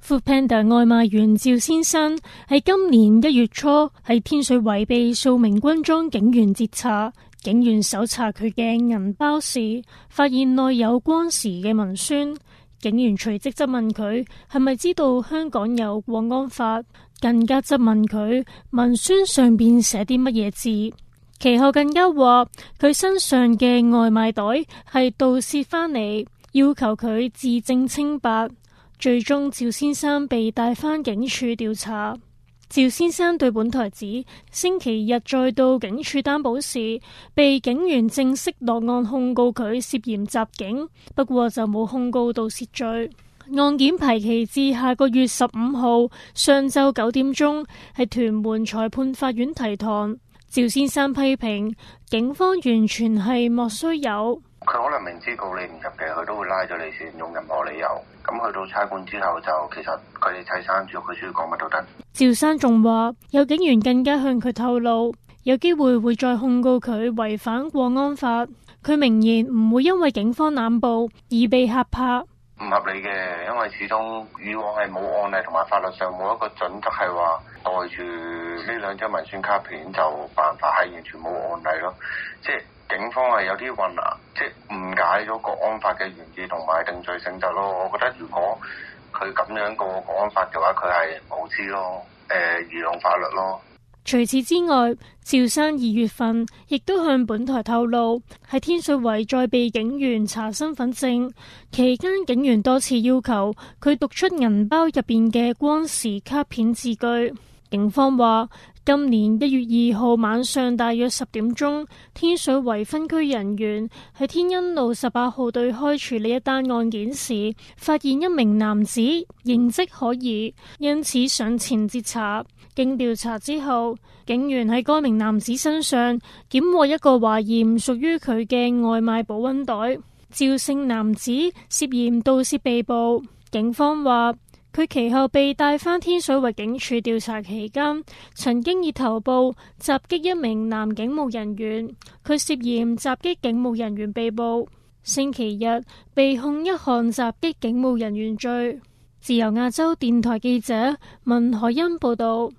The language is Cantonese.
Foodpanda 外賣員趙先生喺今年1月初喺天水圍被數名軍裝警員截查，警員搜查佢嘅銀包時，發現內有光時嘅文宣。警員隨即質問佢係咪知道香港有國安法，更加質問佢文宣上邊寫啲乜嘢字。其後更加話佢身上嘅外賣袋係盜竊返嚟，要求佢自證清白。最終趙先生被帶返警署調查。趙先生對本台指，星期日再到警署擔保時，被警員正式落案控告佢涉嫌襲警，不過就冇控告盜竊罪。案件排期至下個月15號上晝9點鐘喺屯門裁判法院提堂。趙先生批評警方完全係莫須有。 佢可能明知告你唔入嘅，佢都會拉咗你先，用任何理由。咁去到差館之後就其實佢哋砌生照，佢需要講乜都得。 趙生仲話有警員更加向佢透露，有機會會再控告佢違反國安法。佢明言唔會因為警方濫捕而被嚇怕。 唔合理嘅，因為始終以往係冇案例同埋法律上冇一個準則係話袋住呢2張文宣卡片就辦法，係完全冇案例咯。即係警方係有啲混淆，即係誤解咗國安法嘅原意同埋定罪性質咯。我覺得如果佢咁樣個國安法嘅話，佢係無知咯，愚弄法律咯。 除此之外，趙生2月份亦都向本台透露，喺天水圍再被警員查身份證期間，警員多次要求佢讀出銀包入邊嘅光時卡片字句。警方話，今年1月2號晚上大約10點鐘，天水圍分區人員喺天恩路18號對開處理一單案件時，發現一名男子形跡可疑，因此上前截查。經調查之後，警員喺該名男子身上檢獲一個懷疑唔屬於佢嘅外賣保溫袋。趙姓男子涉嫌盜竊被捕。警方話，佢其後被帶返天水圍警署調查期間，曾經以頭部襲擊一名男警務人員，佢涉嫌襲擊警務人員被捕。星期日被控一項襲擊警務人員罪。自由亞洲電台記者文海欣報道。